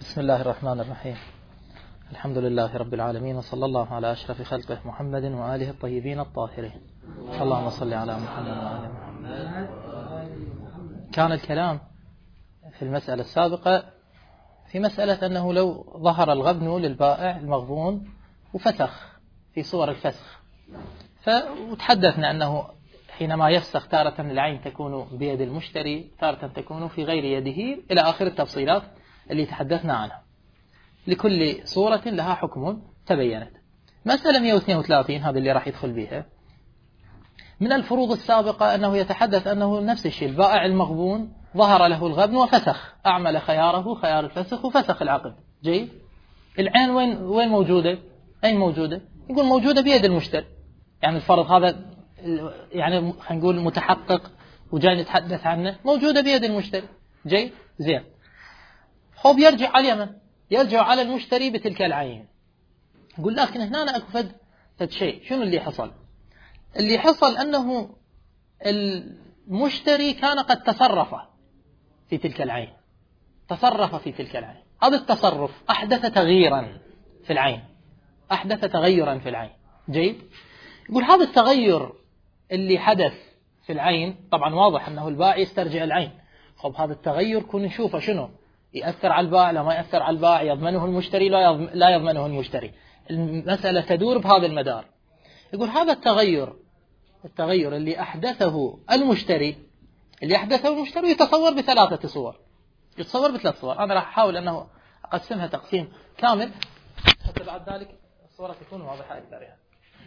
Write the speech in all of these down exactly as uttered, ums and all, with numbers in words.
بسم الله الرحمن الرحيم. الحمد لله رب العالمين، وصلى الله على أشرف خلقه محمد وآله الطيبين الطاهرين. اللهم صل على محمد وآل محمد. كان الكلام في المسألة السابقة في مسألة أنه لو ظهر الغبن للبائع المغبون وفسخ في صور الفسخ، فتحدثنا أنه حينما يفسخ تارة العين تكون بيد المشتري، تارة تكون في غير يده، إلى آخر التفصيلات اللي تحدثنا عنها. لكل صورة لها حكم تبينت. مسألة مئة واثنين وثلاثين هذا اللي راح يدخل بها من الفروض السابقة، أنه يتحدث أنه نفس الشيء، البائع المغبون ظهر له الغبن وفسخ، أعمل خياره خيار الفسخ وفسخ العقد. جيد. العين وين وين موجودة؟ أين موجودة؟ يقول موجودة بيد المشتري. يعني الفرض هذا يعني خلينا نقول متحقق وجاي نتحدث عنه، موجودة بيد المشتري. جيد. زين. خب يرجع على اليمن، يرجع على المشتري بتلك العين. يقول لكن هنا أنا أكفد فد شيء. شنو اللي حصل؟ اللي حصل أنه المشتري كان قد تصرف في تلك العين، تصرف في تلك العين. هذا التصرف أحدث تغييرا في العين، أحدث تغيرا في العين. جيد. يقول هذا التغير اللي حدث في العين، طبعا واضح أنه البائع يسترجع العين. خب هذا التغير كن نشوفه شنو يأثر على البائع، لا ما يأثر على البائع، يضمنه المشتري لا يضمنه المشتري. المسألة تدور بهذا المدار. يقول هذا التغير التغير اللي أحدثه المشتري اللي أحدثه المشتري يتصور بثلاثة صور، يتصور بثلاث صور. أنا راح أحاول أنه أقسمها تقسيم كامل حتى بعد ذلك الصورة تكون واضحة أكثر. يعني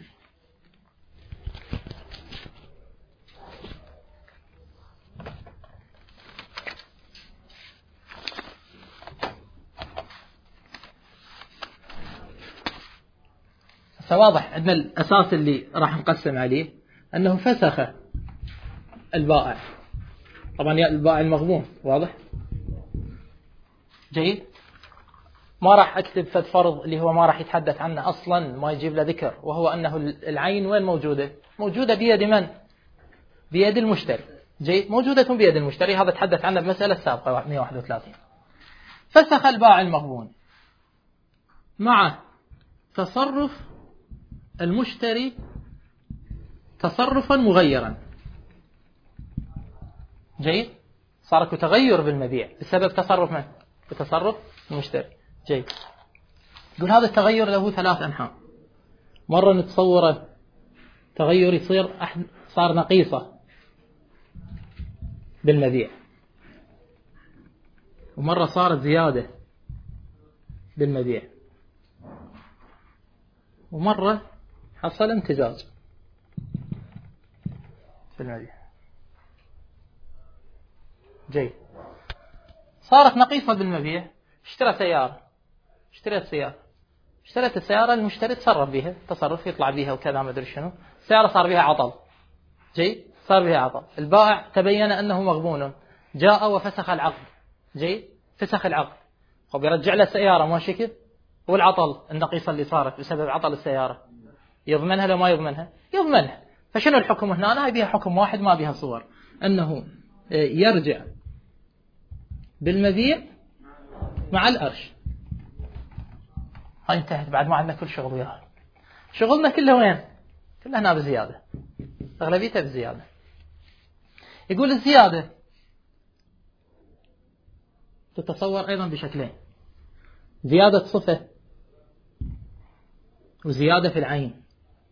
فواضح عندنا الأساس اللي راح نقسم عليه أنه فسخ البائع، طبعا البائع المغبون واضح. جيد. ما راح أكتب فد فرض اللي هو ما راح يتحدث عنه أصلا، ما يجيب له ذكر، وهو أنه العين وين موجودة؟ موجودة بيد من؟ بيد المشتري. جيد. موجودة بيد المشتري. هذا تحدث عنه بمسألة سابقة مئة وواحد وثلاثين. فسخ البائع المغبون مع تصرف المشتري تصرفا مغيرا. جيد. صار تغير بالمبيع بسبب تصرف من؟ بتصرف المشتري. جيد. يقول هذا التغير له ثلاث أنحاء. مرة نتصوره تغير يصير صار نقيصة بالمبيع، ومرة صارت زيادة بالمبيع، ومرة حصل امتزاج في المبيع. جيد. صارت نقيصة بالمبيع. اشترى سيارة، اشتريت سيارة، اشتريت السيارة، المشتري تصرف بها تصرف يطلع بها وكذا ما أدري شنو. السيارة صار بها عطل. جيد. صار بها عطل. البائع تبين أنه مغبون، جاء وفسخ العقد. جيد. فسخ العقد. خب يرجع له السيارة ما شكل، والعطل النقيصة اللي صارت بسبب عطل السيارة يضمنها لو ما يضمنها؟ يضمنها. فشنو الحكم هنا؟ أنا بيها حكم واحد ما بيها صور، أنه يرجع بالمبيع مع الأرش. هاي انتهت بعد ما عندنا كل شغل وياها. شغلنا كله وين؟ كله هنا بزيادة، أغلبيته بزيادة. يقول الزيادة تتصور أيضا بشكلين: زيادة صفة وزيادة في العين.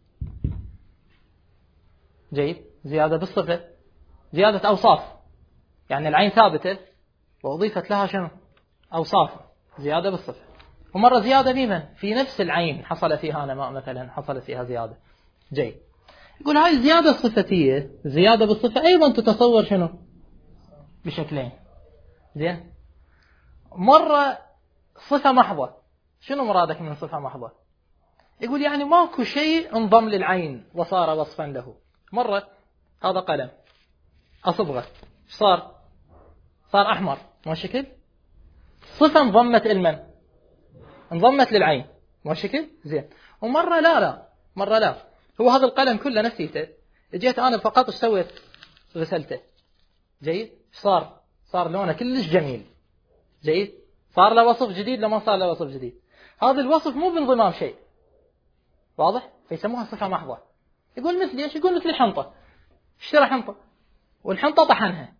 جيد. زيادة بالصفة، زيادة أوصاف، يعني العين ثابتة وأضيفت لها شنو؟ أوصاف. زيادة بالصفة. ومرة زيادة بمن؟ في نفس العين حصل فيها نماء مثلا، حصل فيها زيادة. جيد. يقول هاي الزيادة الصفتية، زيادة بالصفة، أيضا تتصور شنو؟ بشكلين. زين. مرة صفة محضة. شنو مرادك من صفة محضة؟ يقول يعني ماكو شيء انضم للعين وصار وصفا له. مرة هذا قلم أصبغه، صار صار أحمر ما شكل، صفة انضمت المن؟ انضمت للعين ما شكل. زين. ومرة لا لا مرة لا، هو هذا القلم كله نسيته، جيت أنا فقط ايش سويت؟ غسلته. جيد. صار صار لونه كلش جميل. جيد. صار له وصف جديد لما صار له وصف جديد. هذا الوصف مو بانضمام شيء، واضح؟ فيسموها صفة محضة. يقول مثل ايش؟ يقول مثل الحنطة، اشترى حنطة والحنطة طحنها،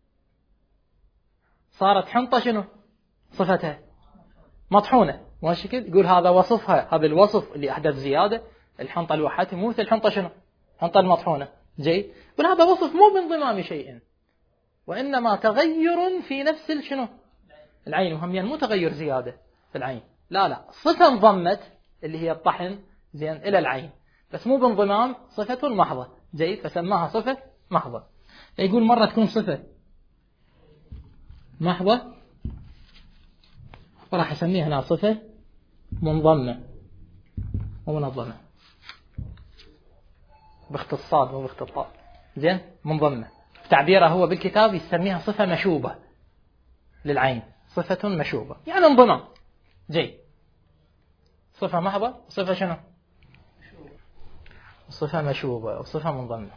صارت حنطة شنو صفتها؟ مطحونة. ماشكل يقول هذا وصفها، هذا الوصف اللي أحدث زيادة. الحنطة لوحدها مو مثل الحنطة شنو حنطة المطحونة. جيد. يقول هذا وصف مو بانضمام شيء، وإنما تغير في نفس شنو العين، وهميا مو تغير زيادة في العين، لا لا، صفة انضمت اللي هي الطحن زين إلى العين، بس مو بانضمام، صفة محضة. جيد. فسماها صفة محضة. يقول مرة تكون صفة محضة، وراح أسميها هنا صفة منضمة ومنظمة باختصار مو باختصار. زين. منضمة تعبيره هو بالكتاب يسميها صفة مشوبة للعين، صفة مشوبة يعني انضمام. جيد. صفة محضة وصفة شنو؟ صفة مشوبة وصفة منضمة.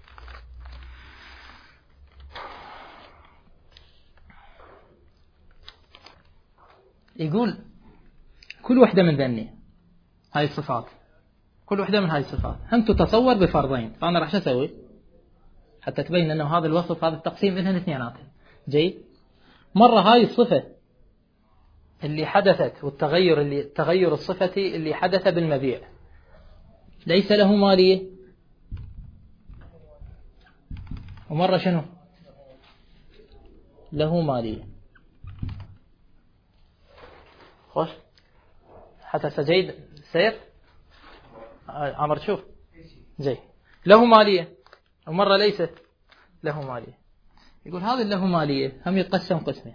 يقول كل وحدة من ذني هاي الصفات، كل وحدة من هاي الصفات هم تتصور بفرضين. فأنا راح أسوي حتى تبين أنه هذا الوصف هذا التقسيم إنهن اثنيناتهم. جيد. مرة هاي الصفة اللي حدثت والتغير اللي تغير الصفة اللي حدث بالمبيع ليس له مالية، ومرة شنو له مالية. خوش حتى سجيد سير عمر شوف. جيد. له مالية ومرة ليس له مالية. يقول هذا له مالية هم يتقسم قسمين.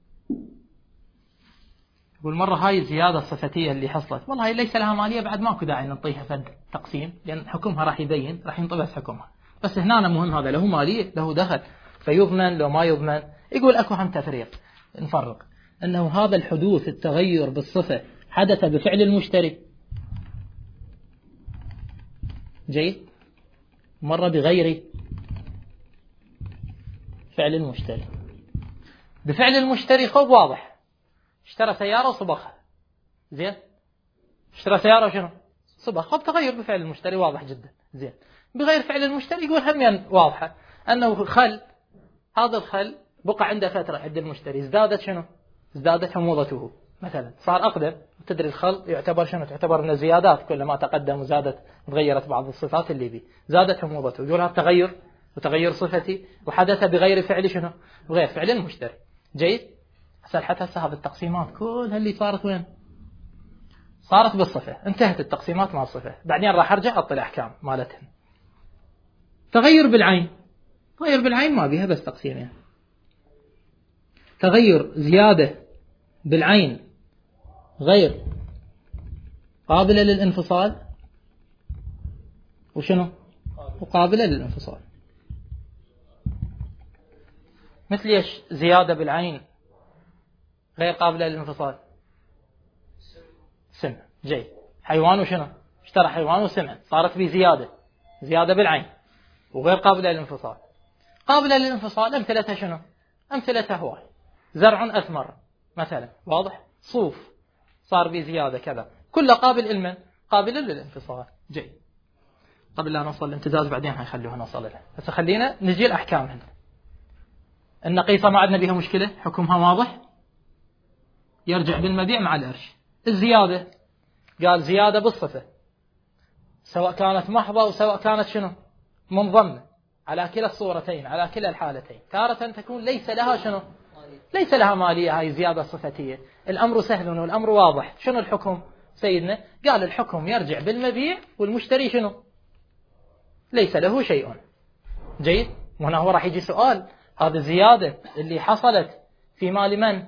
يقول مرة هاي الزيادة الصفتية اللي حصلت والله هاي ليس لها مالية، بعد ماكو داعي نعطيها فد تقسيم لأن حكمها راح يبين، راح ينطبس حكمها. بس هنا مهم هذا له مالية له دخل فيضمن لو ما يضمن. يقول أكو هم تفريق نفرق أنه هذا الحدوث التغير بالصفة حدث بفعل المشتري. جيد. مرة بغير فعل المشتري. بفعل المشتري خوب واضح، اشترى سيارة وصبغها. زين. اشترى سيارة وشنو صبغ، خوب تغير بفعل المشتري واضح جدا. زين. بغير فعل المشتري يقول هم واضحة أنه خل، هذا الخل بقى عنده فترة عند المشتري، ازدادت شنو ازدادت حموضته مثلا، صار أقدم. تدري الخل يعتبر شنو تعتبر من الزيادات، كلما تقدم وزادت تغيرت بعض الصفات اللي بيه زادت حموضته. يقول هذا تغير وتغير صفتي وحدث بغير فعل شنو بغير فعل المشتري. جيد. هسه حتى هذه التقسيمات كلها اللي صارت وين صارت بالصفة، انتهت التقسيمات مع الصفة. بعدين راح ارجع اعطي الاحكام مالتهم. تغير بالعين، تغير بالعين ما بيها بس تقسيمين يعني. تغير زيادة بالعين غير قابلة للانفصال وشنو وقابلة للانفصال. مثل ايش زيادة بالعين غير قابلة للانفصال؟ سمع. جيد. حيوان وشنو اشترى حيوان وسمع، صارت به زيادة، زيادة بالعين وغير قابلة للانفصال. قابلة للانفصال امثلتها شنو؟ امثلتها هواي. زرع أثمر مثلا، واضح. صوف صار به زيادة كذا، كله قابل إلمن قابل للانفصال. جيد. قبل لا نوصل للامتزاج بعدين هنخلوها نوصل لها، بس خلينا نجي الأحكام هنا. النقيصة ما عندنا بها مشكلة، حكمها واضح، يرجع بالمبيع مع القرش. الزيادة قال زيادة بالصفة سواء كانت محضة وسواء كانت شنو منضمة، على كلا الصورتين على كلا الحالتين. تارة تكون ليس لها شنو ليس لها مالية، هاي زيادة صفتية. الأمر سهل والأمر واضح. شنو الحكم سيدنا؟ قال الحكم يرجع بالمبيع والمشتري شنو ليس له شيء. جيد. وهنا هو راح يجي سؤال، هذه الزيادة اللي حصلت في مال من؟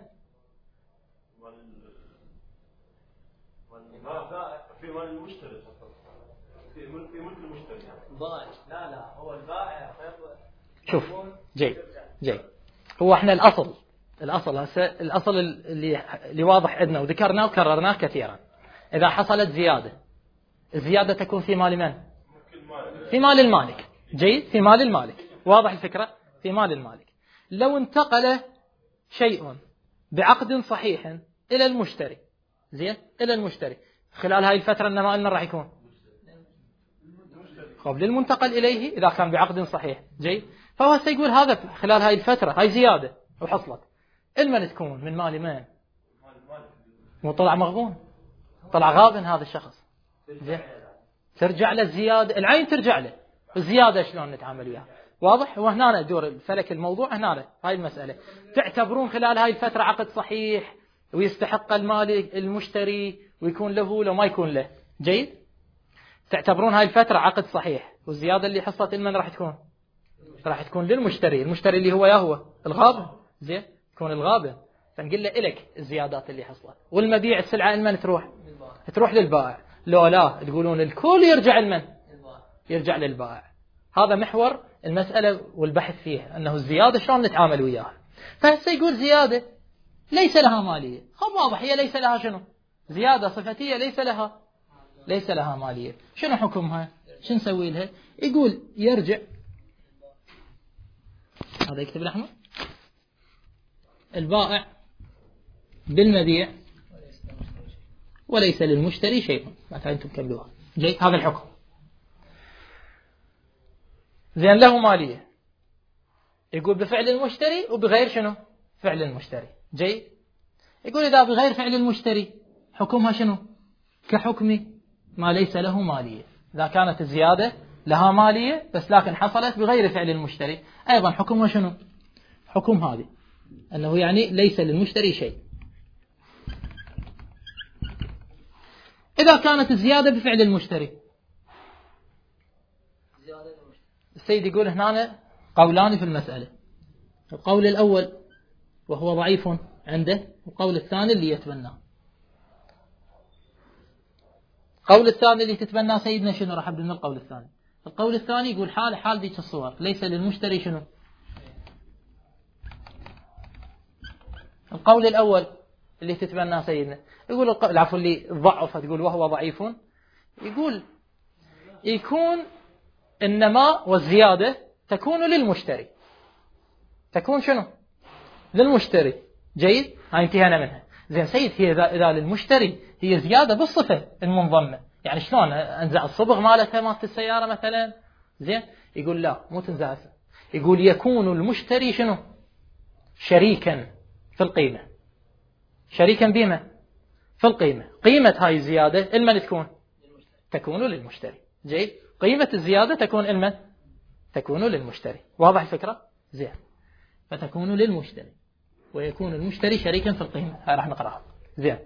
في مال المشتري، في ملك المشتري. ضاع. لا لا هو البائع. شوف. جيد. جيد. هو احنا الأصل الأصل هسه الأصل اللي اللي واضح عندنا وذكرناه وكررناه كثيرا، إذا حصلت زيادة، الزيادة تكون في مال من؟ في مال المالك. جيد. في مال المالك. واضح الفكرة؟ في مال المالك. لو انتقل شيء بعقد صحيح إلى المشتري، زين، إلى المشتري، خلال هاي الفترة إنما قلنا راح يكون خب للمنتقل إليه إذا كان بعقد صحيح، جيد. فهو سيقول هذا خلال هاي الفترة هاي زيادة وحصلت، المن تكون من مال من وطلع مغبون، طلع غابن هذا الشخص، زين، ترجع له الزيادة، العين ترجع له الزيادة، شلون نتعامل وياها؟ واضح؟ وهنا دور الفلك الموضوع هنا هاي المسألة. تعتبرون خلال هاي الفترة عقد صحيح ويستحق المالك المشتري ويكون له لو ما يكون له، جيد. تعتبرون هاي الفترة عقد صحيح، والزيادة اللي حصلت المن راح تكون راح تكون للمشتري، المشتري اللي هو يا هو الغابن، زين، تكون الغابن، فنقول له إلك الزيادات اللي حصلت. والمبيع السلعة المن تروح تروح للبائع، لو لا تقولون الكل يرجع المن يرجع للبائع. هذا محور المسألة والبحث فيها، أنه الزيادة شلون نتعامل وياها. فهسه يقول زيادة ليس لها مالية، خب واضح، هي ليس لها شنو؟ زيادة صفتية ليس لها ليس لها مالية. شنو حكمها؟ شو نسوي لها؟ يقول يرجع، هذا يكتب الأحمر، البائع بالمبيع وليس للمشتري شيء. مثلا أنتم كملوها، جيد، هذا الحكم. زين، له مالية، يقول بفعل المشتري وبغير شنو؟ فعل المشتري، جيد. يقول إذا بغير فعل المشتري حكمها شنو؟ كحكم ما ليس له مالية. إذا كانت الزيادة لها مالية بس لكن حصلت بغير فعل المشتري، أيضا حكمها شنو؟ حكم هذه، أنه يعني ليس للمشتري شيء. إذا كانت الزيادة بفعل المشتري، السيد يقول هنا قولان في المسألة، القول الأول وهو ضعيف عنده، والقول الثاني اللي يتبناه. القول الثاني اللي تتبناه سيدنا شنو؟ راح أبدأ من القول الثاني. القول الثاني يقول حال حال ذيك الصور ليس للمشتري شنو؟ القول الأول اللي تتبناه سيدنا يقول العفو اللي ضعف، تقول وهو ضعيف، يقول يكون إنما والزيادة تكون للمشتري، تكون شنو؟ للمشتري، جيد. هاي انتهينا منها. زين سيد، هي إذا, إذا للمشتري هي زيادة بالصفة المنضمة، يعني شلون أنزع الصبغ مالتها مالت السيارة مثلا، زين. يقول لا، مو تنزع، يقول يكون المشتري شنو؟ شريكا في القيمة، شريكا بما في القيمة. قيمة هاي الزيادة المن تكون؟ تكون للمشتري، جيد. قيمة الزيادة تكون المن؟ تكون للمشتري. واضح الفكرة؟ زين. فتكون للمشتري ويكون المشتري شريكا في القيمة. هاي راح نقرأها، زين.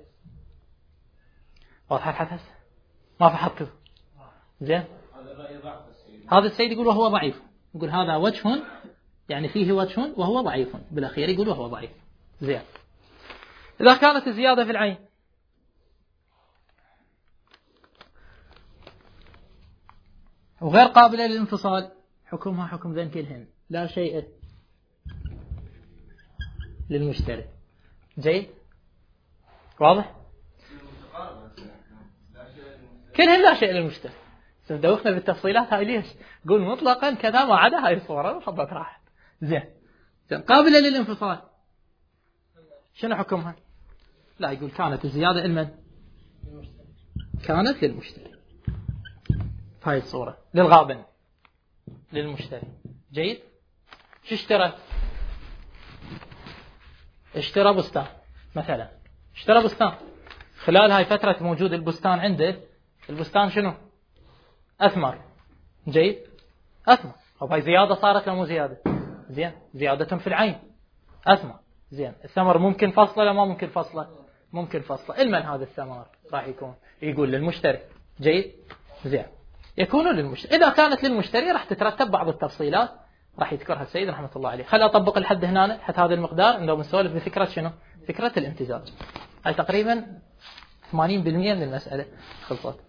واضح الحدث؟ ما فحطه، زين. هذا السيد يقول وهو ضعيف، يقول هذا وجه يعني فيه وجه وهو ضعيف، بالأخير يقول وهو ضعيف، زين. إذا كانت الزيادة في العين وغير قابلة للانفصال، حكمها حكم ذن كلهن، لا شيء للمشتري، جيد. واضح؟ كلهن لا شيء للمشتري. دوخنا بالتفصيلات هاي ليش؟ قول مطلقا كذا ما عدا هاي الصورة وحبت راحت، زين. قابلة للانفصال، شنو حكمها؟ لا، يقول كانت الزيادة المن؟ كانت للمشتري. هاي الصورة للغابن للمشتري، جيد. شو اشترى؟ اشترى بستان مثلا، اشترى بستان، خلال هاي فترة موجود البستان عنده، البستان شنو؟ أثمر، جيد، أثمر. طب هاي زيادة صارت ولا مو زيادة؟ زين، زيادة في العين، أثمر، زين. الثمر ممكن فصله ولا ما ممكن فصله؟ ممكن فصله. المن هذا الثمر راح يكون؟ يقول للمشتري، جيد، زين. يكون للمشتري. إذا كانت للمشتري راح تترتب بعض التفصيلات راح يذكرها السيد رحمة الله عليه. خلي أطبق الحد هنا حتى هذا المقدار، إنه بنسولف بفكرة شنو؟ فكرة الامتزاج. هاي تقريبا ثمانين بالمئة من المسألة خلصت.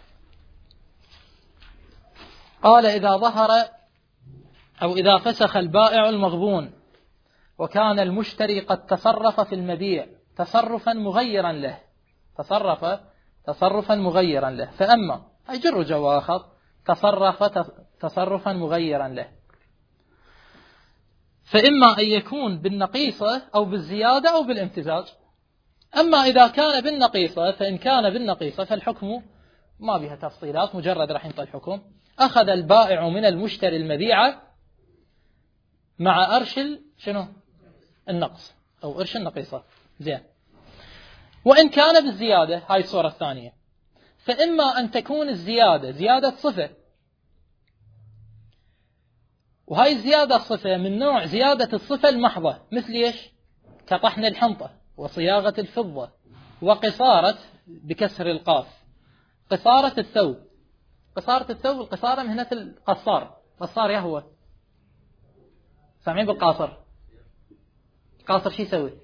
قال إذا ظهر أو إذا فسخ البائع المغبون وكان المشتري قد تصرف في المبيع تصرفا مغيرا له، تصرف تصرفا مغيرا له، فأما أجر جواخط تصرف تصرفا مغيرا له، فإما أن يكون بالنقيصة أو بالزيادة أو بالامتزاج. أما إذا كان بالنقيصة، فإن كان بالنقيصة فالحكم ما بها تفصيلات، مجرد راح ينطي الحكم. أخذ البائع من المشتري المبيعة مع أرش شنو النقص أو أرش النقيصة. زين. وإن كان بالزيادة، هاي الصورة الثانية، فإما أن تكون الزيادة زيادة صفة، وهاي الزيادة الصفة من نوع زيادة الصفة المحضة، مثل إيش؟ كطحن الحنطة وصياغة الفضة وقصارة بكسر القاف قصارة الثوب. قصارة الثوب، القصارة مهنة القصار. قصار يا هو سامعين بالقاصر؟ القاصر شو يسوي؟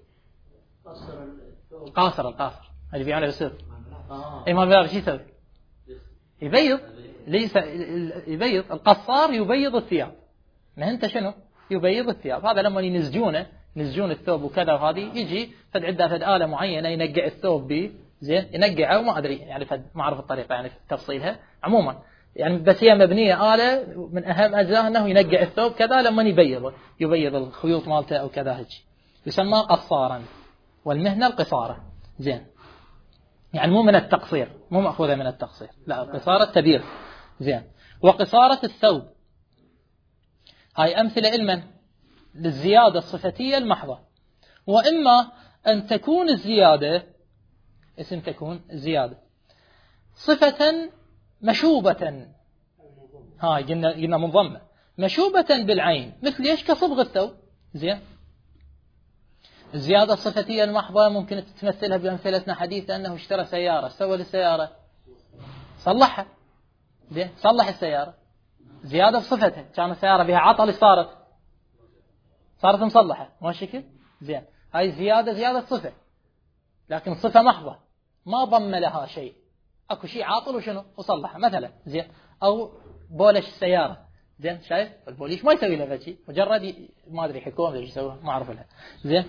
قاصر القاصر اللي بيعمله بالسر. اي ما بيعرف شو يسوي؟ يبيض. ليس يبيض. القصار يبيض الثياب. مهنته شنو؟ يبيض الثياب. هذا لما ينسجونه ينسجون الثوب وكذا، وهذه يجي فد عنده فد آلة معينة ينقع الثوب به. زين. ينقعه وما أدري يعني فد ما أعرف الطريقة يعني تفصيلها عموما يعني، بس هي مبنية آلة من أهم أجزاء أنه ينقع الثوب كذا لما يبيضه، يبيض الخيوط مالته أو كذا هيك، يسمى قصارا. والمهنة القصارة. زين. يعني مو من التقصير، مو مأخوذة من التقصير، لا، قصارة تبير. زين. وقصارة الثوب، هاي أمثلة إلمن للزيادة الصفتية المحضة. وإما أن تكون الزيادة، اسم تكون الزيادة صفة مشوبة، هاي قلنا قلنا منضمة، مشوبة بالعين، مثل ايش؟ كصبغ الثوب. زين. الزيادة الصفتية المحضة ممكن تتمثلها بأمثلتنا حديثة، أنه اشترى سيارة، سوى للسيارة صلحها. زين. صلح السيارة، زيادة بصفتها، كان السيارة بها عطل، صارت صارت مصلحة، ما شكل. زين. هاي زيادة زيادة صفة، لكن صفة محضة ما ضم لها شيء، اكو شيء عاطل وشنو وصلحه مثلا. زين. او بولش السيارة. زين. شايف البوليش ما يسوي له شيء، مجرد ما ادري حكومه ايش يسوي ما اعرف لها. زين.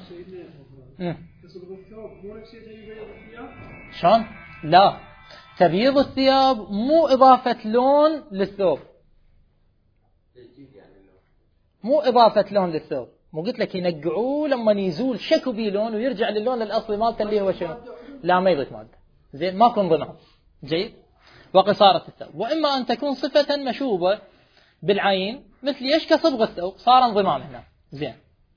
شلون؟ لا، تبييض الثياب مو اضافة لون للثوب، مو اضافة لون للثوب. مو قلت لك ينقعوه لما يزول شكو بيه لون ويرجع للون الاصلي مالته اللي هو شنو؟ لا، ما يضيف ماده. زين. ما كن ضمن. جيد. وقصارة الثوب. وإما أن تكون صفة مشوبة بالعين، مثل ايش؟ كصبغ الثوب، صار انضمام هنا. زين.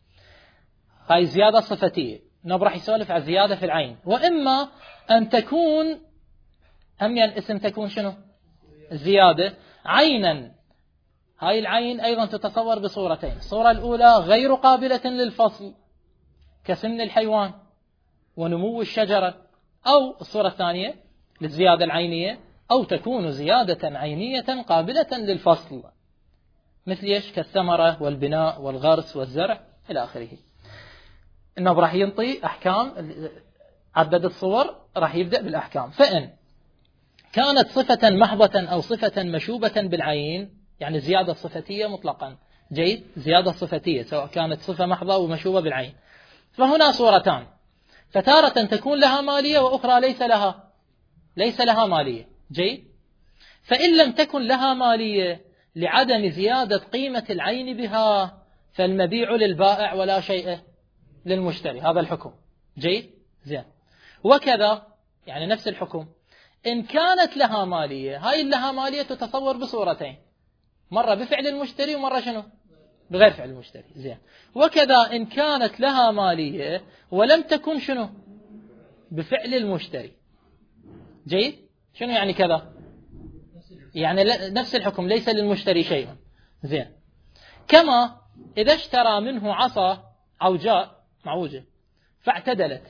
هاي زيادة صفتية، نبي راح يسولف على زيادة في العين. وإما أن تكون هم يعني الاسم تكون شنو؟ زيادة عينا. هاي العين أيضا تتصور بصورتين. الصورة الأولى غير قابلة للفصل كسن الحيوان ونمو الشجرة، أو الصورة الثانية للزيادة العينية، أو تكون زيادة عينية قابلة للفصل، مثل ايش؟ كالثمرة والبناء والغرس والزرع إلى آخره. إنه راح ينطي أحكام، عدد الصور راح يبدأ بالأحكام. فإن كانت صفة محضة أو صفة مشوبة بالعين، يعني زيادة صفتية مطلقا. جيد. زيادة صفتية سواء كانت صفة محضة ومشوبة بالعين، فهنا صورتان، فتارة تكون لها مالية وأخرى ليس لها ليس لها مالية. جيد. فإن لم تكن لها مالية لعدم زيادة قيمة العين بها، فالمبيع للبائع ولا شيء للمشتري. هذا الحكم. جيد. زين. وكذا يعني نفس الحكم إن كانت لها مالية. هاي لها مالية تتصور بصورتين، مرة بفعل المشتري ومرة شنو؟ بغير فعل المشتري. زين. وكذا إن كانت لها مالية ولم تكن شنو؟ بفعل المشتري. جيد. شنو يعني كذا؟ يعني نفس الحكم، ليس للمشتري شيء. زين. كما إذا اشترى منه عصا عوجاء معوجة فاعتدلت،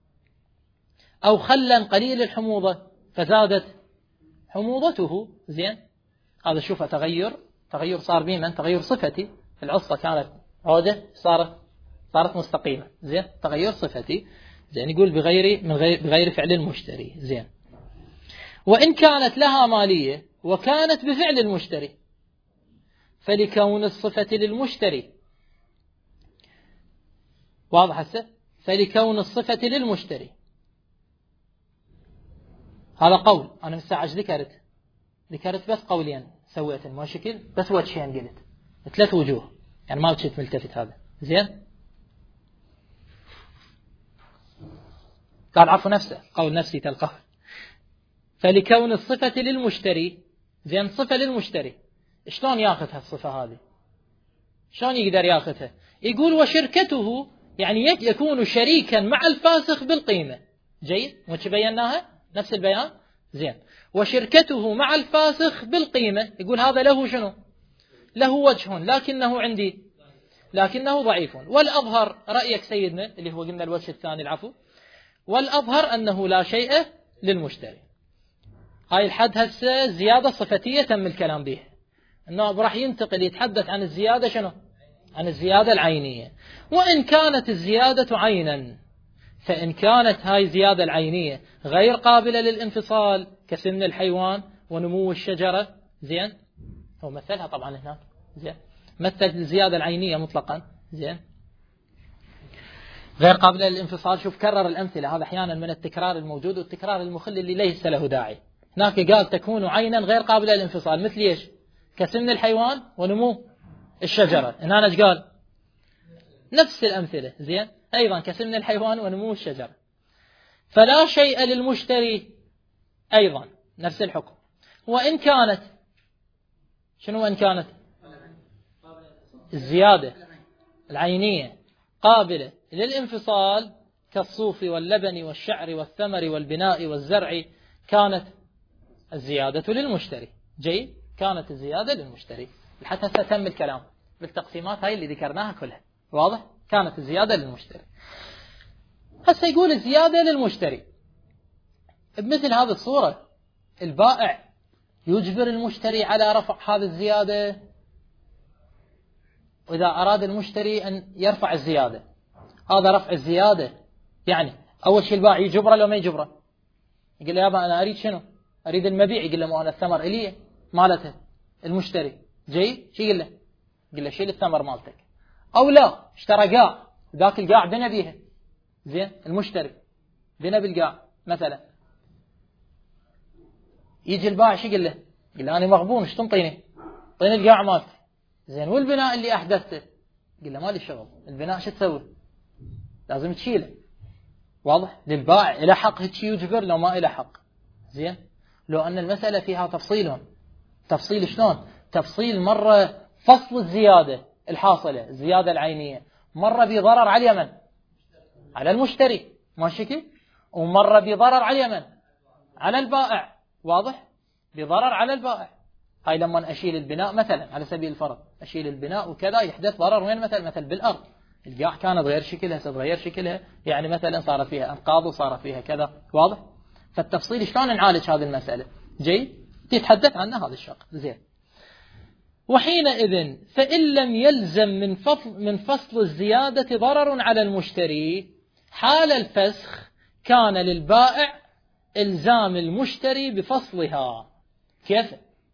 أو خلا قليل الحموضة فزادت حموضته. زين. هذا شوفه تغير تغير صار بيه من تغير صفتي. العصا كانت عوجة صارت صارت مستقيمة. زين. تغير صفتي. زين. يقول بغير من غير بغير فعل المشتري. زين. وإن كانت لها مالية وكانت بفعل المشتري، فلكون الصفة للمشتري، واضح هسه؟ فلكون الصفة للمشتري. هذا قول. أنا الساعة ذكرت ذكرت بس قولين سويت ما شكل، بس وجهين قلت، ثلاث وجوه يعني ما بشيت ملتفت. هذا زين. قال عفوا نفسه، قول نفسي تلقاه. فلكون الصفة للمشتري، زين صفة للمشتري، شلون ياخذ هالصفة هذه؟ شلون يقدر ياخذها؟ يقول وشركته يعني يكون شريكا مع الفاسخ بالقيمة. جيد، وش بيناها؟ نفس البيان. زين. وشركته مع الفاسخ بالقيمة، يقول هذا له شنو؟ له وجه لكنه عندي لكنه ضعيف. والأظهر رأيك سيدنا اللي هو قلنا الوجه الثاني العفو، والأظهر أنه لا شيء للمشتري. هاي الحد هسه زيادة صفتية تم الكلام بها، أنه راح ينتقل يتحدث عن الزيادة شنو؟ عن الزيادة العينية. وإن كانت الزيادة عينا، فإن كانت هاي الزيادة العينية غير قابلة للانفصال كسن الحيوان ونمو الشجرة، زين، هو مثلها طبعا هناك، زين، مثل الزيادة العينية مطلقا، زين، غير قابلة للانفصال. شوف كرر الأمثلة، هذا أحيانا من التكرار الموجود والتكرار المخل اللي ليس له داعي. هناك قال تكون عينا غير قابلة للانفصال، مثل ايش؟ كسن الحيوان ونمو الشجرة. هنا ايش قال؟ نفس الأمثلة، زين، أيضا كسن الحيوان ونمو الشجرة. فلا شيء للمشتري، أيضا نفس الحكم. وإن كانت شنو؟ وإن كانت الزيادة العينية قابلة للانفصال كالصوف واللبن والشعر والثمر والبناء والزرع، كانت الزيادة للمشتري. جيد، كانت الزيادة للمشتري. حتى ستم الكلام بالتقسيمات هاي اللي ذكرناها كلها، واضح؟ كانت الزيادة للمشتري. هسه يقول الزيادة للمشتري بمثل هذه الصورة، البائع يجبر المشتري على رفع هذه الزيادة، وإذا أراد المشتري أن يرفع الزيادة، هذا رفع الزيادة يعني أول شيء البائع يجبره لو ما يجبره؟ يقول له يابا أنا أريد شنو؟ أريد المبيع. يقول له ما أنا الثمر إلي مالته المشتري. جيد، شو يقول له؟ يقول له شيل الثمر مالتك. أو لا، اشترى قاع، ذاك القاع بنى بيها، زين، المشتري بنى بالقاع مثلا، يجي البائع شو يقول له؟ يقول له أنا مغبون، ايش تنطيني؟ طيني القاع مالتي، زين، والبناء اللي أحدثته؟ يقول له مالي شغل، البناء شو تسوي؟ لازم تشيله. واضح؟ للبائع إلى حق هيك يجبر لو ما إلى حق، زين، لو أن المسألة فيها تفصيل. تفصيل شلون؟ تفصيل مرة فصل الزيادة الحاصلة، الزيادة العينية، مرة بضرر على اليمن على المشتري، ماشي كيف؟ ومرة بضرر على اليمن على البائع، واضح؟ بضرر على البائع. هاي لما أشيل البناء مثلا على سبيل الفرض، أشيل البناء وكذا يحدث ضرر وين؟ مثلا مثل بالأرض، القاع كانت غير شكلها ستغير شكلها، يعني مثلا صار فيها أنقاض وصار فيها كذا، واضح؟ فالتفصيل شلون نعالج هذه المسألة؟ جيد، تتحدث عنها هذا الشق، زين. وحينئذ فإن لم يلزم من فصل, من فصل الزيادة ضرر على المشتري حال الفسخ، كان للبائع إلزام المشتري بفصلها. كيف؟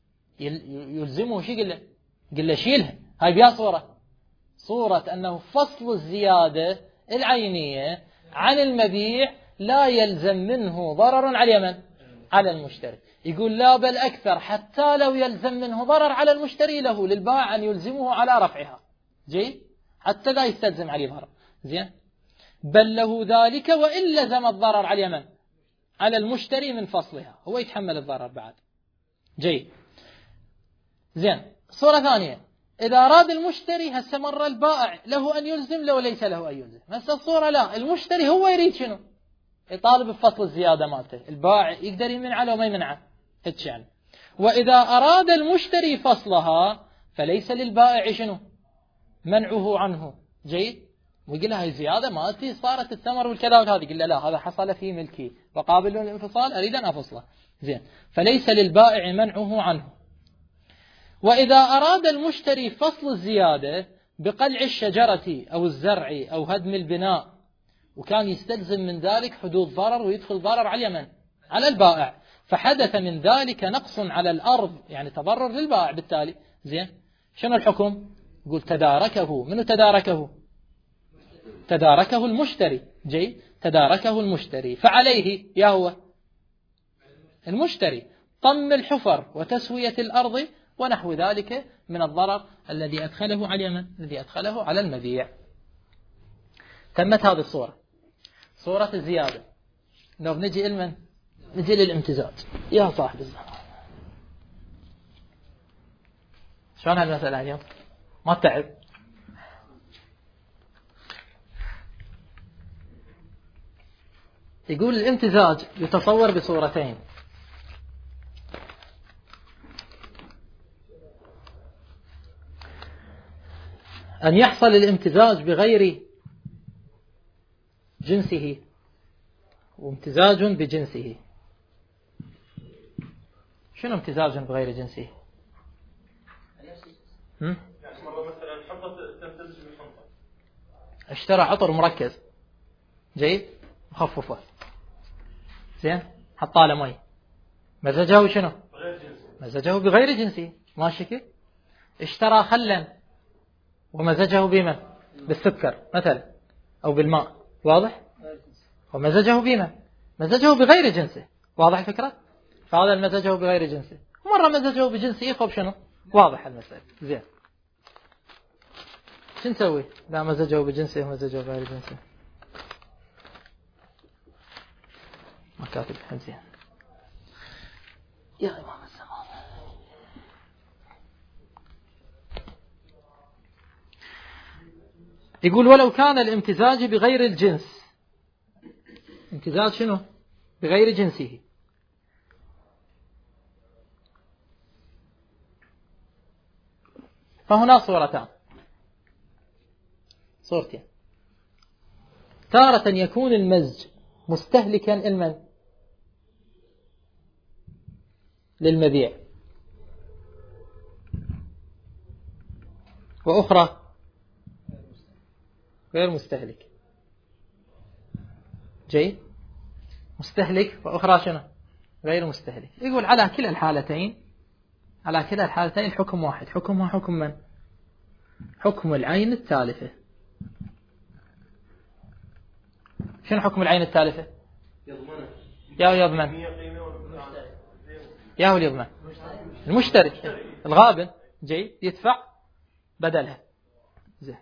يلزمه شيء؟ قل له قل له شيلها. هاي بيا صورة صورة أنه فصل الزيادة العينية عن المبيع لا يلزم منه ضرر على اليمن على المشتري. يقول لا، بل أكثر، حتى لو يلزم منه ضرر على المشتري له للبائع أن يلزمه على رفعها. جيد، حتى لا يستلزم عليه ضرر، زين، بل له ذلك وإن لزم الضرر على اليمن على المشتري من فصلها، هو يتحمل الضرر بعد. جيد، زين. صورة ثانية، إذا أراد المشتري هسه مرة البائع له أن يلزم لو ليس له أن يلزم. هسه الصورة لا، المشتري هو يريد شنو؟ يطالب بفصل الزيادة مالته، البائع يقدر يمنعه لو ما يمنعه، هيك يعني. وإذا أراد المشتري فصلها فليس للبائع شنو؟ منعه عنه. جيد، ويقول له هاي زيادة مالتي صارت الثمر والكذا والهذا، يقول له لا، هذا حصل في ملكي وقابل للانفصال، أريد أن أفصله، زين، فليس للبائع منعه عنه. وإذا أراد المشتري فصل الزيادة بقلع الشجرة أو الزرع أو هدم البناء، وكان يستلزم من ذلك حدوث ضرر ويدخل ضرر على اليمن على البائع، فحدث من ذلك نقص على الأرض، يعني تضرر للبائع بالتالي، زين، شنو الحكم؟ يقول تداركه. منو تداركه؟ تداركه المشتري. جيد، تداركه المشتري، فعليه يا هو المشتري طم الحفر وتسوية الأرض ونحو ذلك من الضرر الذي أدخله على اليمن، الذي أدخله على المبيع. تمت هذه الصورة، صورة الزيادة. لو بنجي لمن؟ نجي للامتزاج. يا صاحب الزمان، شلون هالمسألة اليوم؟ ما تعب؟ يقول الامتزاج يتصور بصورتين: أن يحصل الامتزاج بغير جنسه وامتزاج بجنسه. شنو امتزاج بغير جنسه؟ هم؟ يعني مرة مثلا حنطة تمتزج بحنطة، اشترى عطر مركز جيد مخففه، زين، حطاله مي، مزجه شنو؟ غير جنسي، مزجه بغير جنسه، ماشي كيف؟ اشترى خلا ومزجه بمن؟ بالسكر مثلا أو بالماء، واضح؟ ومزجه بمن؟ مزجه بغير جنسه، واضح الفكرة؟ فهذا المزجه بغير جنسه، مرة مزجه بجنسه، خب شنو؟ واضح المسألة، زين. شو نسوي؟ لا مزجه بجنسه ومزجه بغير جنسه، ما كاتب زين. يا إمام الزمان، يقول ولو كان الامتزاج بغير الجنس، امتزاج شنو؟ بغير جنسه، فهنا صورتان، صورتين: تارة يكون المزج مستهلكا المن؟ للمبيع، وأخرى غير مستهلك. جيد، مستهلك وأخرى شنو؟ غير مستهلك. يقول على كلا الحالتين، على كلا الحالتين الحكم واحد. حكمها حكم من؟ حكم العين التالفة. شنو حكم العين التالفة؟ يضمنه يا يضمن، يا هو يضمن المشتري الغابن، جيد، يدفع بدلها. زين،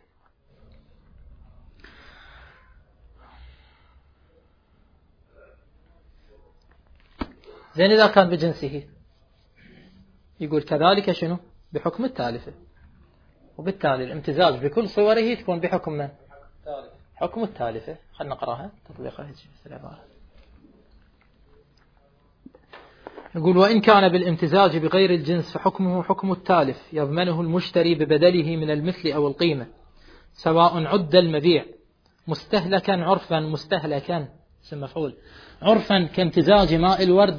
زين إذا كان بجنسه، يقول كذلك شنو؟ بحكم التالفة. وبالتالي الامتزاج بكل صوره تكون بحكم من؟ حكم التالفة. خلنا نقراها تطبيقها هيك في العبارة. يقول وإن كان بالامتزاج بغير الجنس فحكمه حكم التالف، يضمنه المشتري ببدله من المثل أو القيمة، سواء عد المبيع مستهلكا عرفا، مستهلكا اسم مفعول، عرفا كامتزاج ماء الورد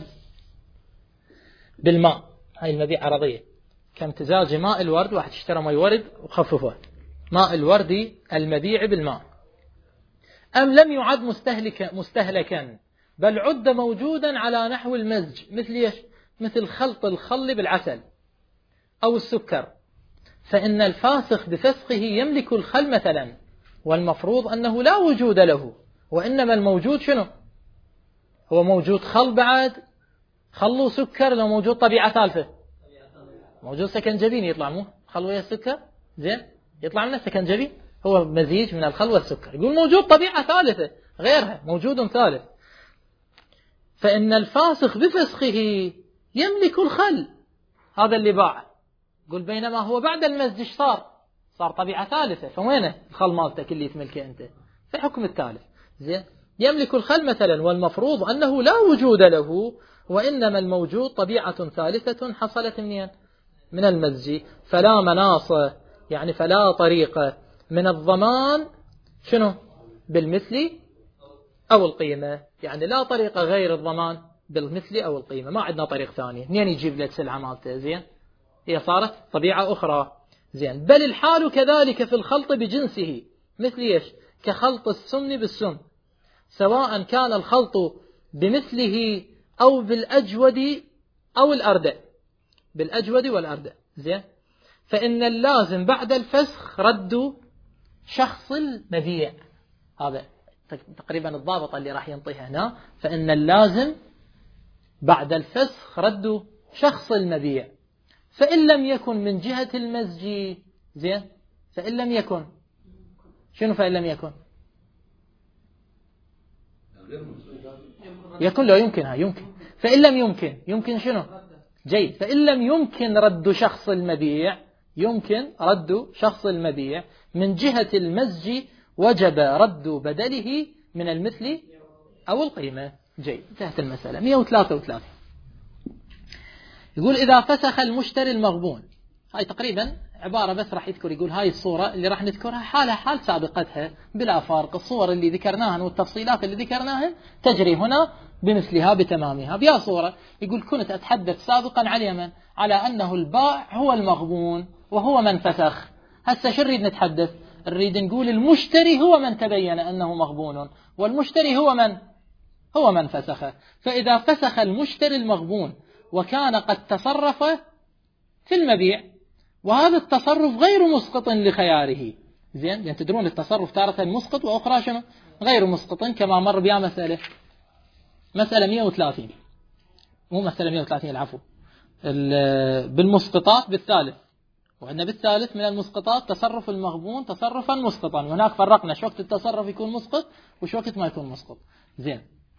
بالماء، هاي المبيع عرضية، كامتزاج ماء الورد، واحد اشترى ماء ورد وخففه، ماء الورد المبيع بالماء، أم لم يعد مستهلكا مستهلكا بل عد موجودا على نحو المزج، مثل ايش؟ مثل خلط الخل بالعسل أو السكر، فإن الفاسخ بفسخه يملك الخل مثلا، والمفروض أنه لا وجود له، وإنما الموجود شنو؟ هو موجود خل بعد، خل وسكر، لو موجود طبيعة ثالثة، موجود سكنجبين يطلع مو خل ويا السكر، زين، يطلع منه سكنجبين، هو مزيج من الخل والسكر. يقول موجود طبيعة ثالثة غيرها، موجود ثالث، فإن الفاسخ بفسخه يملك الخل، هذا اللي باع. يقول بينما هو بعد المزج صار صار طبيعة ثالثة، فوينه الخل مالتك اللي تملكه أنت؟ في حكم الثالث، زين، يملك الخل مثلا، والمفروض أنه لا وجود له، وإنما الموجود طبيعة ثالثة حصلت منين؟ من المزج، فلا مناص، يعني فلا طريقة من الضمان شنو؟ بالمثل أو القيمة، يعني لا طريقة غير الضمان بالمثل أو القيمة، ما عندنا طريق ثاني. منين يجيب لك سلعة مالته؟ زين، هي صارت طبيعة أخرى، زين. بل الحال كذلك في الخلط بجنسه، مثل إيش؟ كخلط السمن بالسم، سواء كان الخلط بمثله أو بالأجود أو الأردأ، بالأجود والأردأ، زين. فإن اللازم بعد الفسخ رد شخص المبيع، هذا تقريبا الضابط اللي راح ينطيها هنا، فإن اللازم بعد الفسخ رد شخص المبيع، فإن لم يكن من جهة المزج، زين، فإن لم يكن شنو؟ فإن لم يكن يكون لا يمكنها يمكن. فإن لم يمكن يمكن شنو؟ جيد. فإن لم يمكن رد شخص المبيع يمكن رد شخص المبيع من جهة المزج وجب رد بدله من المثل أو القيمة. جيد. انتهت المسألة. مئة وثلاثة وثلاثين يقول إذا فسخ المشتري المغبون. هاي تقريبا عبارة بس راح يذكر، يقول هاي الصورة اللي راح نذكرها حالها حال سابقتها بلا فرق. الصور اللي ذكرناها والتفصيلات اللي ذكرناها تجري هنا بمثلها بتمامها. بيا صورة يقول كنت أتحدث سابقا على اليمن على أنه البائع هو المغبون وهو من فسخ. هسه شو نريد نتحدث؟ نريد نقول المشتري هو من تبين أنه مغبون، والمشتري هو من هو من فسخ. فإذا فسخ المشتري المغبون وكان قد تصرف في المبيع، وهذا التصرف غير مسقط لخياره. زين، يعني تدرون التصرف تارة مسقط وأخرى شنو غير مسقط، كما مر بها مسألة مسألة مئة وثلاثين، مو مسألة مئة وثلاثين العفو، بالمسقطات بالثالث. وعندنا بالثالث من المسقطات تصرف المغبون تصرفا مسقطا، وهناك فرقنا شو وقت التصرف يكون مسقط وشو وقت ما يكون مسقط. زين،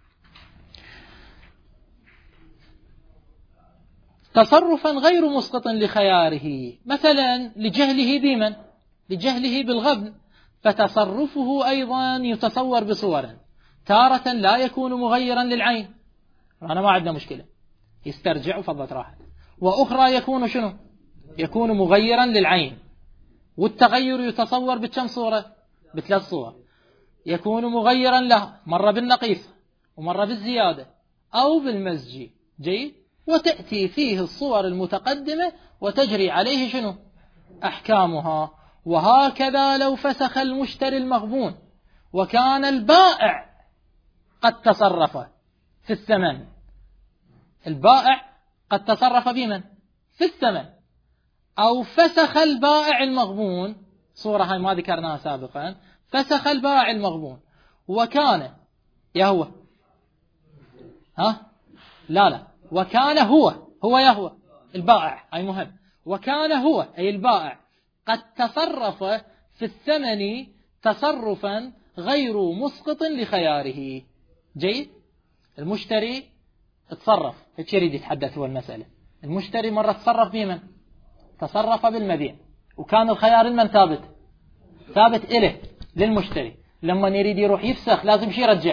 تصرفا غير مسقط لخياره، مثلا لجهله بمن لجهله بالغبن، فتصرفه أيضا يتصور بصور تارة لا يكون مغيرا للعين، أنا ما عندنا مشكلة يسترجع وفضت راحت، وأخرى يكون شنو يكون مغيرا للعين. والتغير يتصور بكم صورة؟ بثلاث صور. يكون مغيرا له مرة بالنقيص ومرة بالزيادة أو بالمزج. جيد. وتأتي فيه الصور المتقدمة وتجري عليه شنو أحكامها. وهكذا لو فسخ المشتري المغبون وكان البائع قد تصرف في الثمن، البائع قد تصرف بمن في الثمن، أو فسخ البائع المغبون، صورة هاي ما ذكرناها سابقا، فسخ البائع المغبون وكان يهوى ها لا لا وكان هو هو يهوى البائع، أي مهم، وكان هو أي البائع قد تصرف في الثمن تصرفا غير مسقط لخياره. جيد. المشتري تصرف، هيك يريد يتحدث هو المسألة. المشتري مرة تصرف بمن تصرف بالمبيع، وكان الخيار المن ثابت ثابت إله للمشتري. لما يريد يروح يفسخ لازم شي يرجع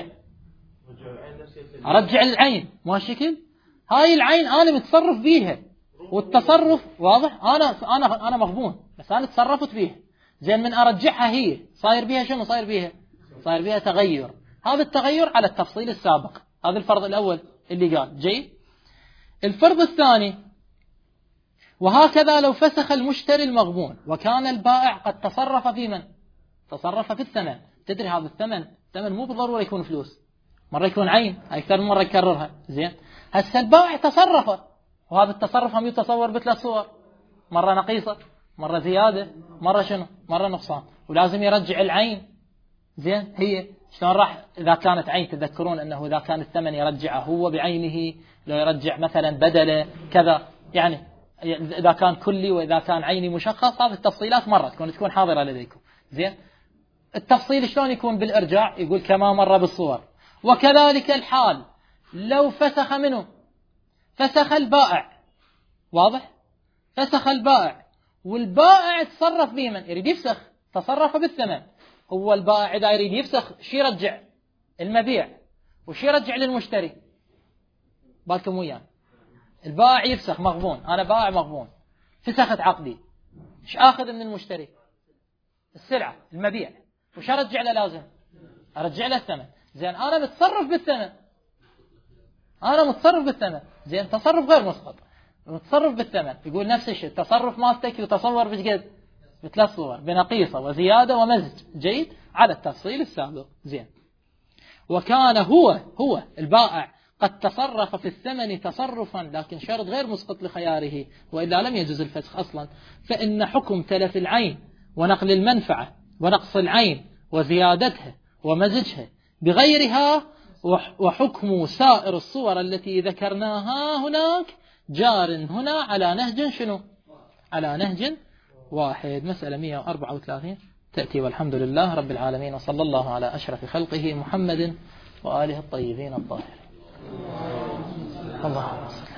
أرجع العين، ما شكل هاي العين أنا متصرف بيها، والتصرف واضح، أنا أنا أنا مغبون بس أنا تصرفت بيها. زين، من أرجعها هي صاير بيها شنو صاير بيها صاير بيها تغير. هذا التغير على التفصيل السابق. هذا الفرض الأول اللي قال. جيد. الفرض الثاني، وهكذا لو فسخ المشتري المغبون وكان البائع قد تصرف في من تصرف في الثمن. تدري هذا الثمن الثمن مو بالضرورة يكون فلوس، مرة يكون عين، أكثر من مرة يكررها. زين، هسه البائع تصرف، وهذا التصرف هم يتصور بثلاث صور، مرة نقيصة مرة زيادة مرة شنو مرة نقصان، ولازم يرجع العين. زين، هي شلون راح إذا كانت عين؟ تذكرون أنه إذا كان الثمن يرجعه هو بعينه، لو يرجع مثلا بدله كذا، يعني إذا كان كلي وإذا كان عيني مشخص. هذه التفصيلات مرة تكون تكون حاضرة لديكم. زين، التفصيل شلون يكون بالإرجاع؟ يقول كما مر بالصور. وكذلك الحال لو فسخ منه فسخ البائع، واضح، فسخ البائع والبائع تصرف بمن يريد يفسخ، تصرف بالثمن. هو البائع إذا يريد يفسخ شي يرجع المبيع وشي يرجع للمشتري. بالكم وياه، البائع يفسخ مغبون، أنا بائع مغبون فسخت عقدي، إيش آخذ من المشتري؟ السلعة المبيع، وش أرجع له؟ لازم أرجع له الثمن. زين، أنا متصرف بالثمن أنا متصرف بالثمن زين، تصرف غير مسقط، متصرف بالثمن. يقول نفس الشيء، التصرف مالتك يتصور بشقد بثلاث صور، بنقيصة وزيادة ومزج. جيد، على التفصيل السابق. زين، وكان هو هو البائع قد تصرف في الثمن تصرفا، لكن شرط غير مسقط لخياره، وإلا لم يجوز الفسخ أصلا. فإن حكم تلف العين ونقل المنفعة ونقص العين وزيادتها ومزجها بغيرها وحكم سائر الصور التي ذكرناها هناك جار هنا على نهج شنو على نهج واحد. مسألة مئة وأربعة وثلاثين تأتي. والحمد لله رب العالمين، وصلى الله على أشرف خلقه محمد وآله الطيبين الطاهرين. اللهم صل